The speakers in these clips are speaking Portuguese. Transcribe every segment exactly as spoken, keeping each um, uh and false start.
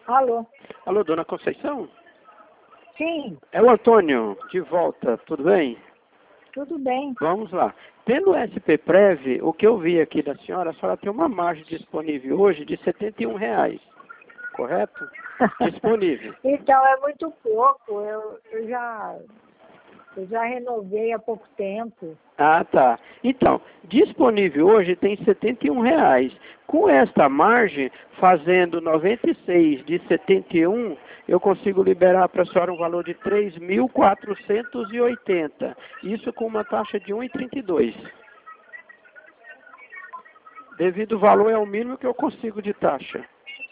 Alô? Alô, dona Conceição? Sim, É o Antônio, de volta, tudo bem? tudo bem. Vamos lá. Pelo S P Prev, o que eu vi aqui da senhora, a senhora tem uma margem disponível hoje de setenta e um reais, correto? Disponível. Então, é muito pouco. Eu, eu, já, eu já renovei há pouco tempo. Ah, tá. Então, disponível hoje tem setenta e um reais. Com esta margem, fazendo noventa e seis de setenta e um, eu consigo liberar para a senhora um valor de três mil quatrocentos e oitenta. Isso com uma taxa de um vírgula trinta e dois. Devido ao valor é o mínimo que eu consigo de taxa.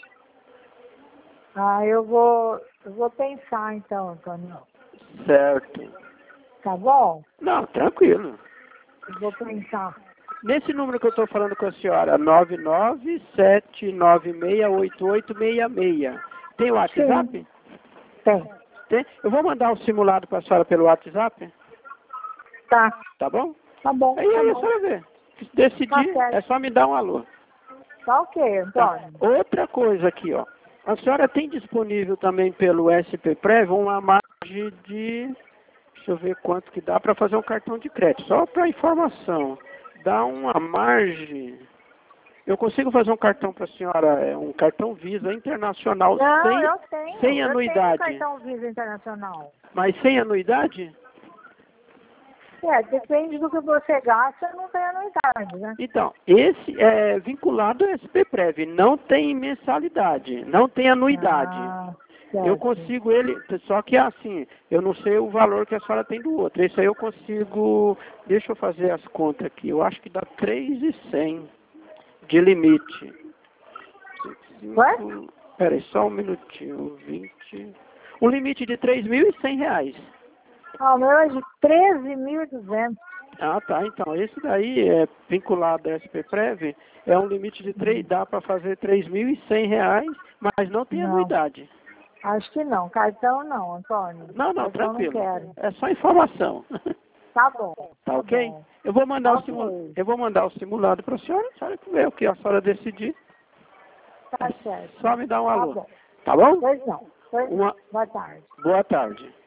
Ah, eu vou, eu vou pensar então, Antônio. Certo. Tá bom? Não, tranquilo. Eu vou pensar. Nesse número que eu estou falando com a senhora, nove nove sete nove seis oito oito seis seis, tem o WhatsApp? Sim, tem. Tem? Eu vou mandar o simulado para a senhora pelo WhatsApp, Tá, tá bom? tá bom, Aí, tá aí a bom. senhora vê. Se decidir, Tá certo. é só me dar um alô. Tá ok, Tá? Antônio. Outra coisa aqui, ó. A senhora tem disponível também pelo S P Prev uma margem de... Deixa eu ver quanto que dá para fazer um cartão de crédito. Só para informação. Dá uma margem... Eu consigo fazer um cartão para a senhora, é um cartão Visa Internacional Não, sem, eu tenho. sem Eu anuidade. tenho cartão Visa Internacional. Mas sem anuidade? É, depende do que você gasta, não tem anuidade, né? Então, esse é vinculado ao S P Prev, não tem mensalidade, não tem anuidade. Ah, Eu certo. consigo ele, só que assim, eu não sei o valor que a senhora tem do outro. Esse aí eu consigo, deixa eu fazer as contas aqui, eu acho que dá três mil e cem de limite. Ué? Peraí, só um minutinho, vinte. Um limite de três mil e cem reais. Ah, o meu é de treze mil e duzentos. Ah, tá. Então, esse daí é vinculado ao S P Prev, é um limite de três, dá para fazer três mil e cem reais, mas não tem Não, anuidade. acho que não. Cartão não, Antônio. Não, não, Cartão não tranquilo. quero. É só informação. Tá bom. Tá Tá ok? bom. Eu vou mandar o Ok. simulado, eu vou mandar o simulado para a senhora, a senhora vê o que a senhora decidir. Tá certo. Só me dá um Tá alô. bom. Tá bom? Pois não. Pois não. Uma Boa tarde. boa tarde.